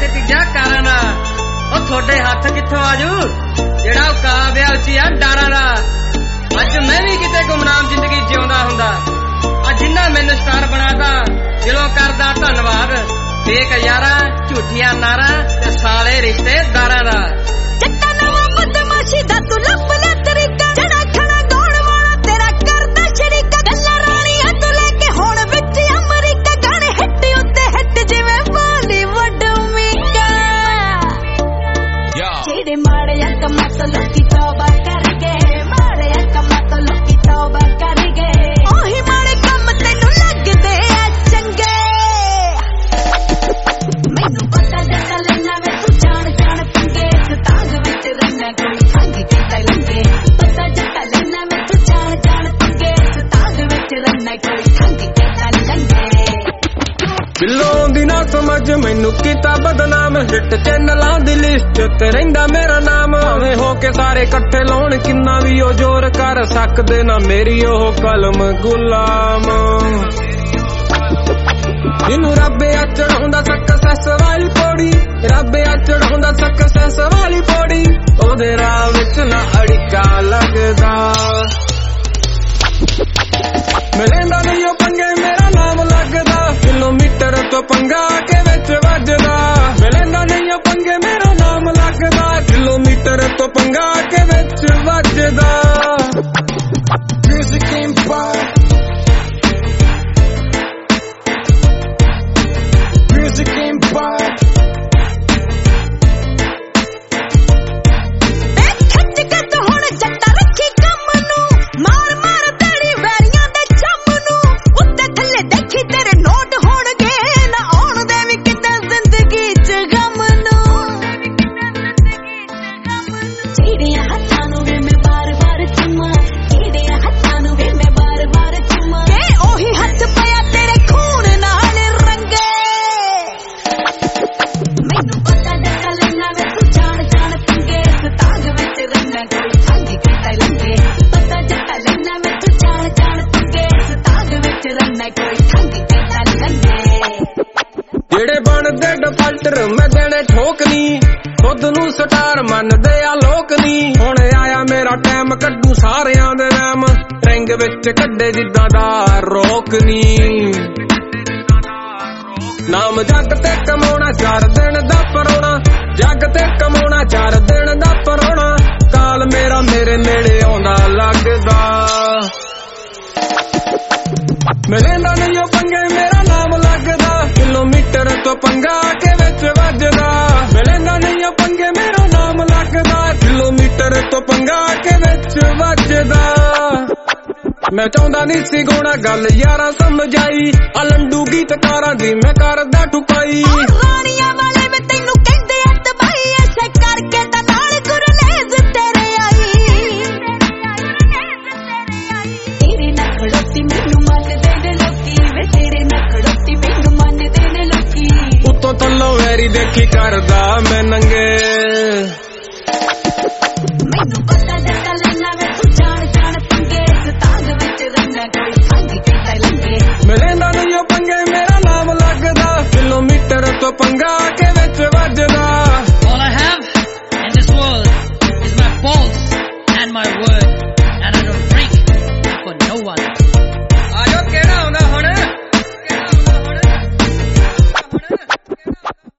ते तीजा कारां दा ओ थोड़े हत्थ कित्थों आजू जेड़ा काबिया उची आ डारां दा अज मैं भी किते गुमनाम जिंदगी जिउंदा हुंदा आ जिन्ना मैनू स्टार बनाता दिलों करदा धन्नवाद फेक यारा झूठियां नारा ते साले रिश्तेदारां दा जट्टा नवा बदमाशी दा तू लभ ले तरीका जड़ा खड़ा गौण वाला तेरा करदा शरीका गल्ला राणियां तू लेके हुण विच अमरीका गाने हिट उत्ते हिट जिवें बॉलीवुड मीका जेड़े माड़े कम्मां तो लोकी तौबा कर गए माड़े कम्मां तो लोकी तौबा कर गए ओही माड़े कम तैनू लगदे आ चंगे मैनू पता जट्टा लैना वे तू जान जान पंगे तांग विच रहना कोई संग किता लंगे पता जट्टा लैना वे तू जान जान पंगे तांग विच रहना कोई संग किता लंगे बिल्लों दी ना समझ मैनू कीता बदनाम हिट चैनलां दी लिस्ट ते रहिंदा मेरा नाम भावें हो के सारे कट्ठे लाउण किन्ना भी ओ जोर कर सकदे ना मेरी ओह कलम गुलाम जिन्नू रब आ चढ़ाउंदा सक्सेस वाली पौड़ी रब आ चढ़ाउंदा सक्सेस वाली पौड़ी ओहदे राह विच ना अड़िका लगदा मिलेंदा नहीं ओ पंगे मेरा नाम लगदा किलोमीटर तो पंगा के विच वजदा मिलेंदा नहीं ओ पंगे मेरा नाम लगदा किलोमीटर तो पंगा के विच वजदा म्यूजिक एम्पायर म्यूजिक एम्पायर जेड़े बनदे डिफाल्टर मैं देने ठोक नी खुद नू स्टार मनदे आ लोक नी हुण आया मेरा टाइम कड्डू सारियां दे नाम रिंग विच कड्डे जिद्दां दा रोक नी नाम जग ते कमाउणा 4 दिन दा परोणा जग ते कमाउणा 4 दिन दा परोणा काल मेरा मेरे नेड़े आउंदा लगदा मिलेंदा नहीं ओ पंगे मेरा नाम लगदा किलोमीटर तो पंगा के विच वजदा मिलेंदा नहीं ओ पंगे मेरा नाम लगदा किलोमीटर तो पंगा के विच वजदा मैं चाहुंदा नहीं सी गोणा गल यारा समझ आई आ लंडू गीतकारां दी मैं करदा ठुकाई राणियां